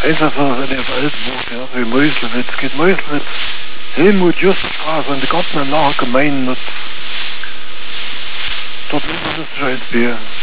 Einfach so in der Waldburg, ja, wie Meuselwitz. Geht Meuselwitz, Helmut Justusstraße und die Gartenanlage gemein. Dort ist es schon jetzt Bier.